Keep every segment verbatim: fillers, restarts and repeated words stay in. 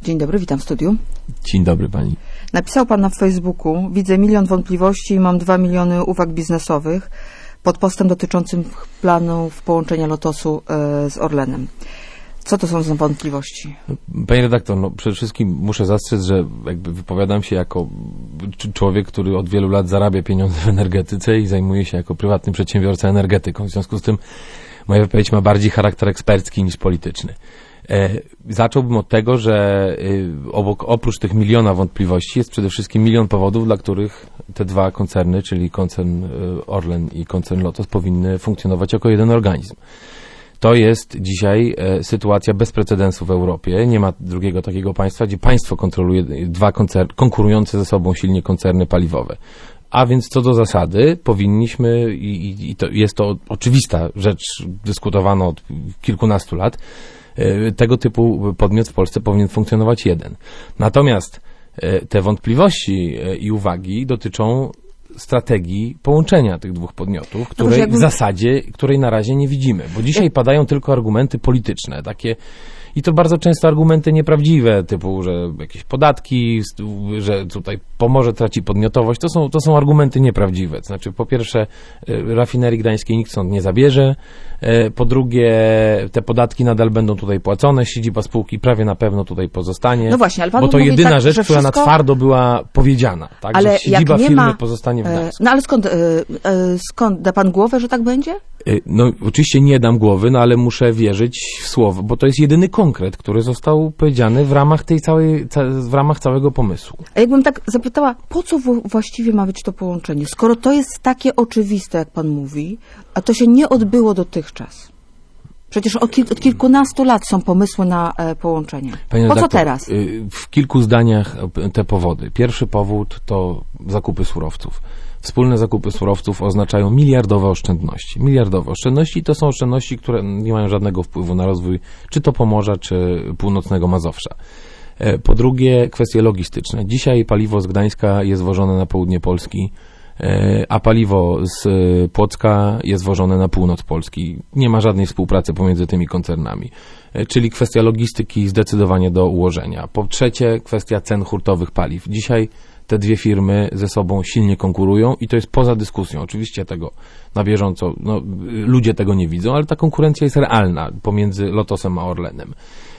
Dzień dobry, witam w studiu. Dzień dobry pani. Napisał pan na Facebooku: widzę milion wątpliwości i mam dwa miliony uwag biznesowych pod postem dotyczącym planów połączenia Lotosu e, z Orlenem. Co to są za wątpliwości? Panie redaktor, no przede wszystkim muszę zastrzec, że jakby wypowiadam się jako człowiek, który od wielu lat zarabia pieniądze w energetyce i zajmuje się jako prywatny przedsiębiorca energetyką. W związku z tym moja wypowiedź ma bardziej charakter ekspercki niż polityczny. E, zacząłbym od tego, że e, obok, oprócz tych miliona wątpliwości jest przede wszystkim milion powodów, dla których te dwa koncerny, czyli koncern e, Orlen i koncern Lotos, powinny funkcjonować jako jeden organizm. To jest dzisiaj e, sytuacja bez precedensu w Europie. Nie ma drugiego takiego państwa, gdzie państwo kontroluje dwa koncerny, konkurujące ze sobą silnie koncerny paliwowe. A więc co do zasady powinniśmy, i, i to jest to oczywista rzecz dyskutowana od kilkunastu lat, e, tego typu podmiot w Polsce powinien funkcjonować jeden. Natomiast e, te wątpliwości e, i uwagi dotyczą strategii połączenia tych dwóch podmiotów, której jakby w zasadzie, której na razie nie widzimy, bo dzisiaj padają tylko argumenty polityczne, takie i to bardzo często argumenty nieprawdziwe, typu, że jakieś podatki, że tutaj Pomorze traci podmiotowość, to są, to są argumenty nieprawdziwe. To znaczy, po pierwsze, rafinerii gdańskiej nikt stąd nie zabierze, po drugie, te podatki nadal będą tutaj płacone, siedziba spółki prawie na pewno tutaj pozostanie, no właśnie, ale pan bo to mówi jedyna tak, rzecz, która wszystko... na twardo była powiedziana, tak, ale że siedziba jak nie firmy ma... pozostanie w Gdańsku. No ale skąd, skąd da pan głowę, że tak będzie? No oczywiście nie dam głowy, no ale muszę wierzyć w słowo, bo to jest jedyny konkret, który został powiedziany w ramach tej całej, w ramach całego pomysłu. A jakbym tak zapytała, po co właściwie ma być to połączenie? Skoro to jest takie oczywiste, jak pan mówi, a to się nie odbyło dotychczas. Przecież od, kil- od kilkunastu lat są pomysły na e, połączenie. Panie po redaktor, co teraz? W kilku zdaniach te powody. Pierwszy powód to zakupy surowców. Wspólne zakupy surowców oznaczają miliardowe oszczędności. Miliardowe oszczędności to są oszczędności, które nie mają żadnego wpływu na rozwój czy to Pomorza, czy północnego Mazowsza. Po drugie, kwestie logistyczne. Dzisiaj paliwo z Gdańska jest wożone na południe Polski, a paliwo z Płocka jest wożone na północ Polski. Nie ma żadnej współpracy pomiędzy tymi koncernami. Czyli kwestia logistyki zdecydowanie do ułożenia. Po trzecie, kwestia cen hurtowych paliw. Dzisiaj te dwie firmy ze sobą silnie konkurują i to jest poza dyskusją. Oczywiście tego na bieżąco, no, ludzie tego nie widzą, ale ta konkurencja jest realna pomiędzy Lotosem a Orlenem.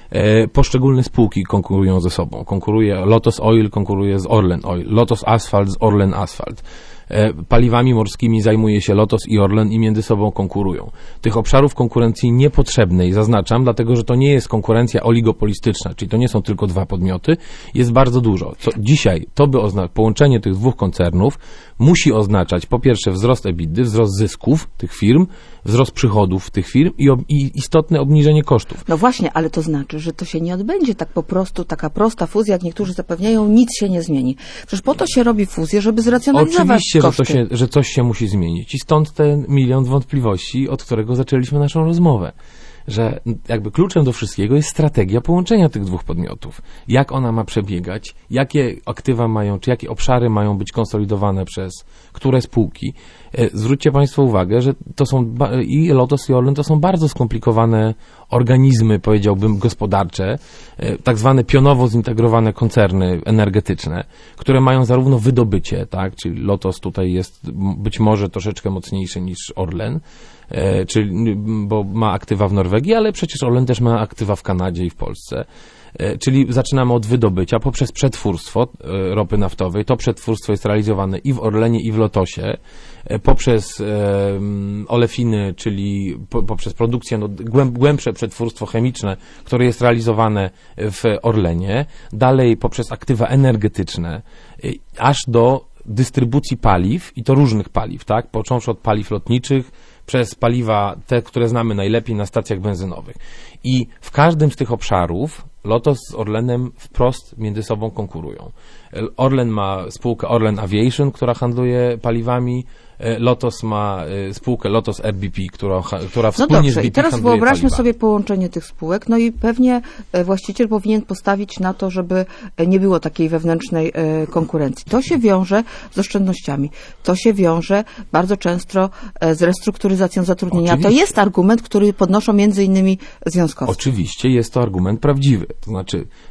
E, poszczególne spółki konkurują ze sobą. Konkuruje Lotos Oil, konkuruje z Orlen Oil, Lotos Asphalt z Orlen Asphalt. E, paliwami morskimi zajmuje się Lotos i Orlen i między sobą konkurują. Tych obszarów konkurencji niepotrzebnej, zaznaczam, dlatego że to nie jest konkurencja oligopolistyczna, czyli to nie są tylko dwa podmioty, jest bardzo dużo. Co dzisiaj to by oznaczało, połączenie tych dwóch koncernów musi oznaczać po pierwsze wzrost EBITDA, wzrost zysków tych firm, wzrost przychodów tych firm i, ob, i istotne obniżenie kosztów. No właśnie, ale to znaczy, że to się nie odbędzie tak po prostu, taka prosta fuzja, jak niektórzy zapewniają, nic się nie zmieni. Przecież po to się robi fuzję, żeby zracjonalizować Oczywiście, koszty. Że, to się, że coś się musi zmienić i stąd ten milion wątpliwości, od którego zaczęliśmy naszą rozmowę. Że jakby kluczem do wszystkiego jest strategia połączenia tych dwóch podmiotów. Jak ona ma przebiegać, jakie aktywa mają, czy jakie obszary mają być konsolidowane przez które spółki. Zwróćcie Państwo uwagę, że to są i Lotos i Orlen to są bardzo skomplikowane organizmy, powiedziałbym, gospodarcze, tak zwane pionowo zintegrowane koncerny energetyczne, które mają zarówno wydobycie, tak, czyli Lotos tutaj jest być może troszeczkę mocniejszy niż Orlen, E, czyli, bo ma aktywa w Norwegii, ale przecież Orlen też ma aktywa w Kanadzie i w Polsce. E, czyli zaczynamy od wydobycia poprzez przetwórstwo e, ropy naftowej. To przetwórstwo jest realizowane i w Orlenie, i w Lotosie. E, poprzez e, olefiny, czyli po, poprzez produkcję, no, głęb, głębsze przetwórstwo chemiczne, które jest realizowane w Orlenie. Dalej poprzez aktywa energetyczne, e, aż do dystrybucji paliw, i to różnych paliw, tak? Począwszy od paliw lotniczych, przez paliwa, te, które znamy najlepiej na stacjach benzynowych. I w każdym z tych obszarów Lotos z Orlenem wprost między sobą konkurują. Orlen ma spółkę Orlen Aviation, która handluje paliwami. Lotos ma spółkę Lotos R B P, która, która wspólnie no dobrze, z B P i teraz handluje wyobraźmy paliwami. sobie połączenie tych spółek, no i pewnie właściciel powinien postawić na to, żeby nie było takiej wewnętrznej konkurencji. To się wiąże z oszczędnościami. To się wiąże bardzo często z restrukturyzacją zatrudnienia. Oczywiście. To jest argument, który podnoszą między innymi związkowcy. Oczywiście jest to argument prawdziwy. To znaczy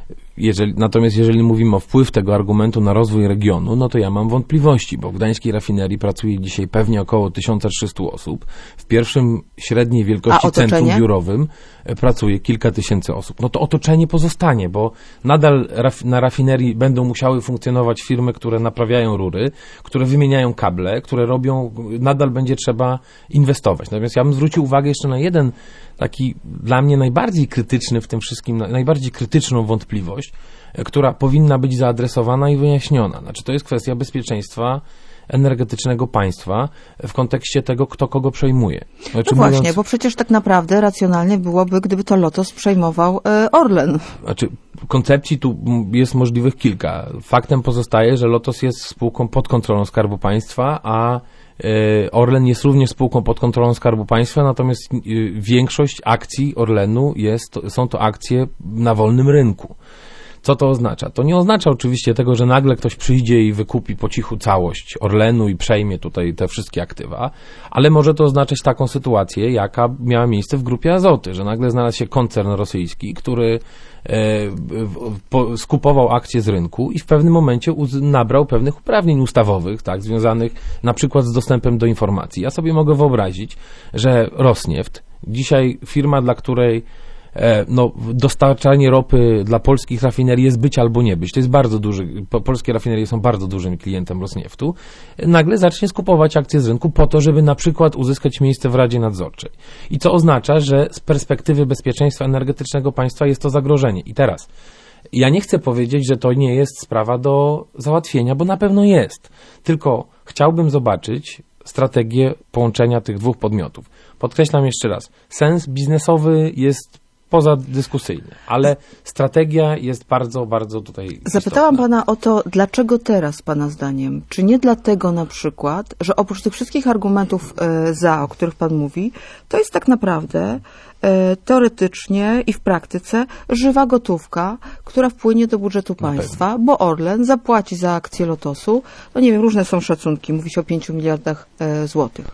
Jeżeli, natomiast jeżeli mówimy o wpływ tego argumentu na rozwój regionu, no to ja mam wątpliwości, bo w gdańskiej rafinerii pracuje dzisiaj pewnie około tysiąc trzysta osób. W pierwszym średniej wielkości centrum biurowym pracuje kilka tysięcy osób. No to otoczenie pozostanie, bo nadal raf, na rafinerii będą musiały funkcjonować firmy, które naprawiają rury, które wymieniają kable, które robią, nadal będzie trzeba inwestować. Natomiast ja bym zwrócił uwagę jeszcze na jeden taki dla mnie najbardziej krytyczny w tym wszystkim, najbardziej krytyczną wątpliwość, która powinna być zaadresowana i wyjaśniona. Znaczy, to jest kwestia bezpieczeństwa energetycznego państwa w kontekście tego, kto kogo przejmuje. Znaczy, no właśnie, mówiąc, bo przecież tak naprawdę racjonalnie byłoby, gdyby to Lotos przejmował e, Orlen. Znaczy, koncepcji tu jest możliwych kilka. Faktem pozostaje, że Lotos jest spółką pod kontrolą Skarbu Państwa, a Orlen jest również spółką pod kontrolą Skarbu Państwa, natomiast większość akcji Orlenu jest, są to akcje na wolnym rynku. Co to oznacza? To nie oznacza oczywiście tego, że nagle ktoś przyjdzie i wykupi po cichu całość Orlenu i przejmie tutaj te wszystkie aktywa, ale może to oznaczać taką sytuację, jaka miała miejsce w Grupie Azoty, że nagle znalazł się koncern rosyjski, który skupował akcje z rynku i w pewnym momencie nabrał pewnych uprawnień ustawowych, tak, związanych na przykład z dostępem do informacji. Ja sobie mogę wyobrazić, że Rosnieft, dzisiaj firma, dla której no, dostarczanie ropy dla polskich rafinerii jest być albo nie być. To jest bardzo duży, polskie rafinerie są bardzo dużym klientem Rosnieftu. Nagle zacznie skupować akcje z rynku po to, żeby na przykład uzyskać miejsce w Radzie Nadzorczej. I co oznacza, że z perspektywy bezpieczeństwa energetycznego państwa jest to zagrożenie. I teraz, ja nie chcę powiedzieć, że to nie jest sprawa do załatwienia, bo na pewno jest. Tylko chciałbym zobaczyć strategię połączenia tych dwóch podmiotów. Podkreślam jeszcze raz, sens biznesowy jest pozadyskusyjny, ale strategia jest bardzo, bardzo tutaj Zapytałam istotna. pana o to, dlaczego teraz, pana zdaniem? Czy nie dlatego na przykład, że oprócz tych wszystkich argumentów e, za, o których pan mówi, to jest tak naprawdę e, teoretycznie i w praktyce żywa gotówka, która wpłynie do budżetu państwa, pewno. Bo Orlen zapłaci za akcję Lotosu, no nie wiem, różne są szacunki, mówi się o pięciu miliardach e, złotych.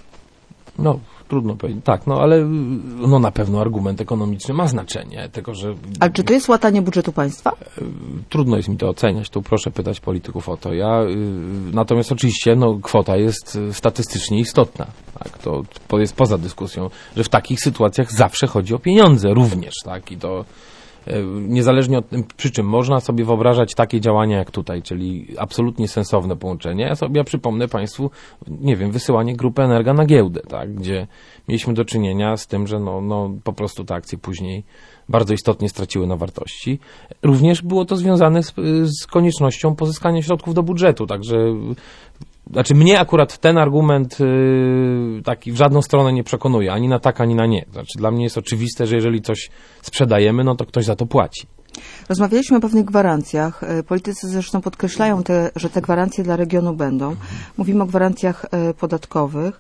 No, trudno powiedzieć. Tak, no ale no na pewno argument ekonomiczny ma znaczenie, tylko że... Ale czy to jest łatanie budżetu państwa? Trudno jest mi to oceniać, tu proszę pytać polityków o to. Ja, natomiast oczywiście no, kwota jest statystycznie istotna. Tak, to, to jest poza dyskusją, że w takich sytuacjach zawsze chodzi o pieniądze również, tak, i to niezależnie od tym, przy czym można sobie wyobrażać takie działania jak tutaj, czyli absolutnie sensowne połączenie. Ja sobie ja przypomnę Państwu, nie wiem, wysyłanie Grupy Energa na giełdę, tak, gdzie mieliśmy do czynienia z tym, że no, no, po prostu te akcje później bardzo istotnie straciły na wartości. Również było to związane z, z koniecznością pozyskania środków do budżetu, także znaczy mnie akurat ten argument yy, taki w żadną stronę nie przekonuje, ani na tak, ani na nie. Znaczy dla mnie jest oczywiste, że jeżeli coś sprzedajemy, no to ktoś za to płaci. Rozmawialiśmy o pewnych gwarancjach. Politycy zresztą podkreślają, te, że te gwarancje dla regionu będą. Mówimy o gwarancjach podatkowych.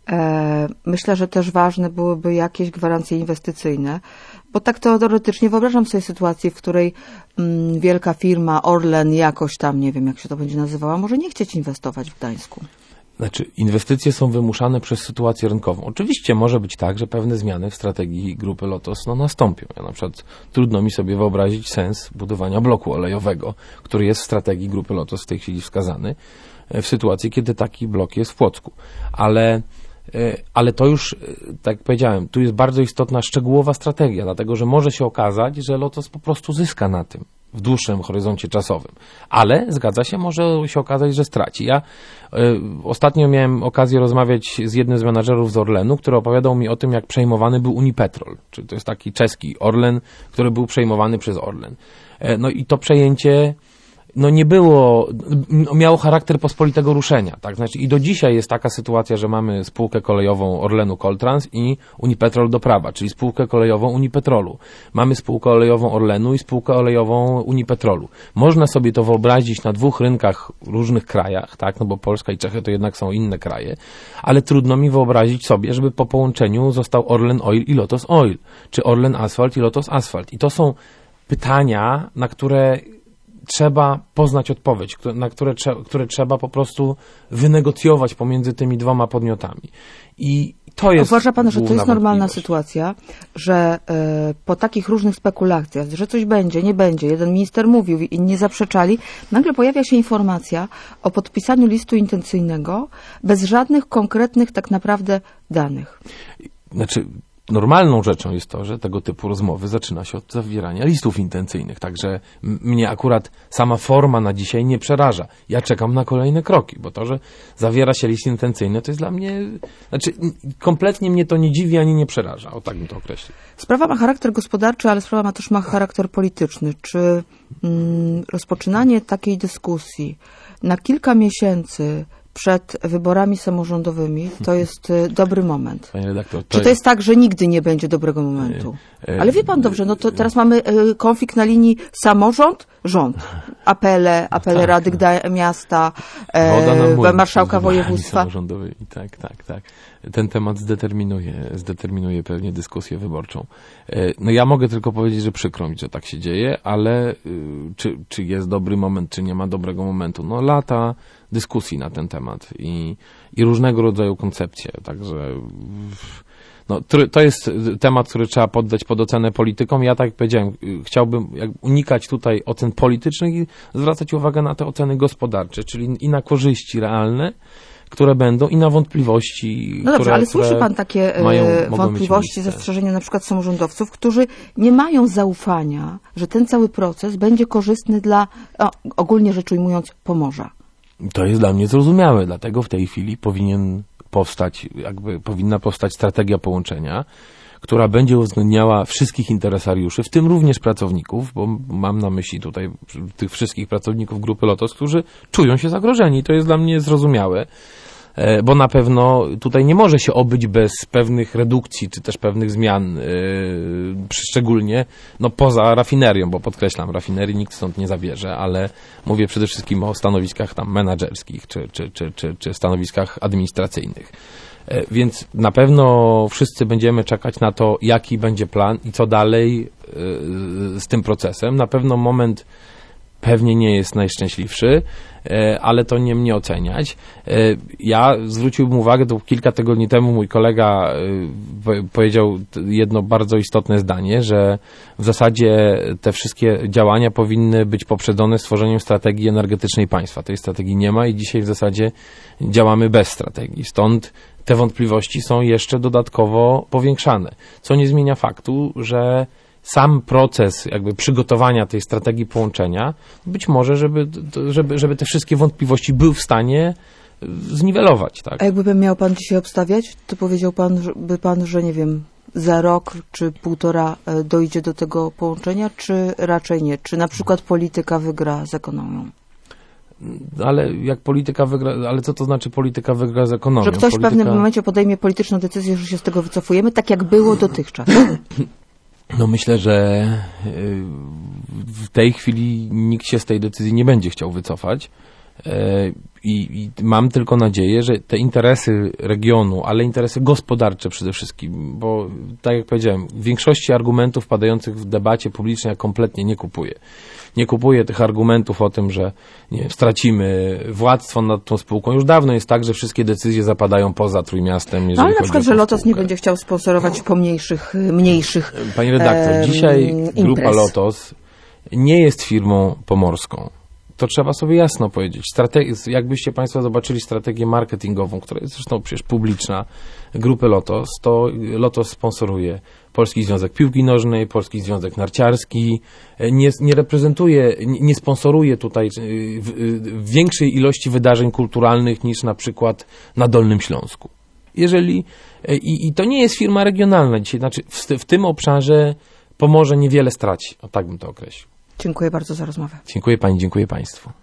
Myślę, że też ważne byłyby jakieś gwarancje inwestycyjne, bo tak teoretycznie wyobrażam sobie sytuację, w której mm, wielka firma Orlen jakoś tam, nie wiem jak się to będzie nazywała, może nie chcieć inwestować w Gdańsku. Znaczy, inwestycje są wymuszane przez sytuację rynkową. Oczywiście może być tak, że pewne zmiany w strategii Grupy Lotos no, nastąpią. Ja na przykład trudno mi sobie wyobrazić sens budowania bloku olejowego, który jest w strategii Grupy Lotos w tej chwili wskazany, w sytuacji, kiedy taki blok jest w Płocku. Ale Ale to już, tak jak powiedziałem, tu jest bardzo istotna szczegółowa strategia, dlatego że może się okazać, że Lotos po prostu zyska na tym w dłuższym horyzoncie czasowym. Ale, zgadza się, może się okazać, że straci. Ja y, ostatnio miałem okazję rozmawiać z jednym z menadżerów z Orlenu, który opowiadał mi o tym, jak przejmowany był Unipetrol, czyli to jest taki czeski Orlen, który był przejmowany przez Orlen. Y, no i to przejęcie no nie było, miało charakter pospolitego ruszenia, tak, znaczy i do dzisiaj jest taka sytuacja, że mamy spółkę kolejową Orlenu Koltrans i Unipetrol Doprawa, czyli spółkę kolejową Unipetrolu. Mamy spółkę olejową Orlenu i spółkę olejową Unipetrolu. Można sobie to wyobrazić na dwóch rynkach w różnych krajach, tak, no bo Polska i Czechy to jednak są inne kraje, ale trudno mi wyobrazić sobie, żeby po połączeniu został Orlen Oil i Lotos Oil, czy Orlen Asphalt i Lotos Asphalt. I to są pytania, na które trzeba poznać odpowiedź, które, na które, trze- które trzeba po prostu wynegocjować pomiędzy tymi dwoma podmiotami. I to jest Uważa pan, że to jest normalna wątpliwość. sytuacja, że y, po takich różnych spekulacjach, że coś będzie, nie będzie, jeden minister mówił, inni zaprzeczali, nagle pojawia się informacja o podpisaniu listu intencyjnego bez żadnych konkretnych tak naprawdę danych. Znaczy, normalną rzeczą jest to, że tego typu rozmowy zaczyna się od zawierania listów intencyjnych, także m- mnie akurat sama forma na dzisiaj nie przeraża. Ja czekam na kolejne kroki, bo to, że zawiera się list intencyjny, to jest dla mnie, znaczy n- kompletnie mnie to nie dziwi, ani nie przeraża, o tak bym to określił. Sprawa ma charakter gospodarczy, ale sprawa ma też ma charakter polityczny. Czy mm, rozpoczynanie takiej dyskusji na kilka miesięcy przed wyborami samorządowymi to jest y, dobry moment? Panie redaktor, Czy to jest tak, że nigdy nie będzie dobrego momentu? E, Ale wie pan dobrze, no to teraz mamy y, konflikt na linii samorząd, rząd. Apele, apele tak. Rady Gda- Miasta, Woda na e, młyn marszałka przed wyborami województwa. samorządowymi. Tak, tak, tak. Ten temat zdeterminuje, zdeterminuje pewnie dyskusję wyborczą. E, No ja mogę tylko powiedzieć, że przykro mi, że tak się dzieje, ale y, czy, czy jest dobry moment, czy nie ma dobrego momentu? No lata dyskusji na ten temat i, i różnego rodzaju koncepcje, także no, to jest temat, który trzeba poddać pod ocenę politykom. Ja, tak jak powiedziałem, chciałbym unikać tutaj ocen politycznych i zwracać uwagę na te oceny gospodarcze, czyli i na korzyści realne, które będą, i na wątpliwości, No dobrze, które, ale które słyszy pan takie mają, e, mogą wątpliwości, mieć miejsce. zastrzeżenia na przykład samorządowców, którzy nie mają zaufania, że ten cały proces będzie korzystny dla, o, ogólnie rzecz ujmując, Pomorza. To jest dla mnie zrozumiałe, dlatego w tej chwili powinien powstać, jakby powinna powstać strategia połączenia, która będzie uwzględniała wszystkich interesariuszy, w tym również pracowników, bo mam na myśli tutaj tych wszystkich pracowników Grupy Lotos, którzy czują się zagrożeni. To jest dla mnie zrozumiałe, bo na pewno tutaj nie może się obyć bez pewnych redukcji, czy też pewnych zmian, yy, szczególnie no, poza rafinerią, bo podkreślam, rafinerii nikt stąd nie zabierze, ale mówię przede wszystkim o stanowiskach tam menadżerskich, czy, czy, czy, czy, czy stanowiskach administracyjnych. Yy, więc na pewno wszyscy będziemy czekać na to, jaki będzie plan i co dalej yy, z tym procesem. Na pewno moment pewnie nie jest najszczęśliwszy, ale to nie mnie oceniać. Ja zwróciłbym uwagę, to kilka tygodni temu mój kolega powiedział jedno bardzo istotne zdanie, że w zasadzie te wszystkie działania powinny być poprzedzone stworzeniem strategii energetycznej państwa. Tej strategii nie ma i dzisiaj w zasadzie działamy bez strategii. Stąd te wątpliwości są jeszcze dodatkowo powiększane, co nie zmienia faktu, że sam proces jakby przygotowania tej strategii połączenia, być może, żeby, żeby, żeby te wszystkie wątpliwości był w stanie zniwelować. Tak? A jakby miał pan dzisiaj obstawiać, to powiedział pan, że- by pan, że nie wiem, za rok czy półtora e, dojdzie do tego połączenia, czy raczej nie? Czy na przykład polityka wygra z ekonomią? Ale jak polityka wygra, ale co to znaczy polityka wygra z ekonomią? Że ktoś polityka... w pewnym momencie podejmie polityczną decyzję, że się z tego wycofujemy, tak jak było dotychczas. No myślę, że y, w tej chwili nikt się z tej decyzji nie będzie chciał wycofać. Y, I, i mam tylko nadzieję, że te interesy regionu, ale interesy gospodarcze przede wszystkim, bo tak jak powiedziałem, w większości argumentów padających w debacie publicznej ja kompletnie nie kupuję. Nie kupuję tych argumentów o tym, że nie wiem, stracimy władztwo nad tą spółką. Już dawno jest tak, że wszystkie decyzje zapadają poza Trójmiastem. No jeżeli ale na chodzi przykład, o że tą Lotos nie spółkę. będzie chciał sponsorować pomniejszych, mniejszych Panie redaktor, em, dzisiaj Grupa imprez. Lotos nie jest firmą pomorską. To trzeba sobie jasno powiedzieć. Strate- jakbyście Państwo zobaczyli strategię marketingową, która jest zresztą przecież publiczna, Grupy Lotos, to Lotos sponsoruje Polski Związek Piłki Nożnej, Polski Związek Narciarski, nie, nie reprezentuje, nie, nie sponsoruje tutaj y, w, y, większej ilości wydarzeń kulturalnych niż na przykład na Dolnym Śląsku. Jeżeli, i, i to nie jest firma regionalna dzisiaj, znaczy w, w tym obszarze Pomorze niewiele straci, o tak bym to określił. Dziękuję bardzo za rozmowę. Dziękuję Pani, dziękuję Państwu.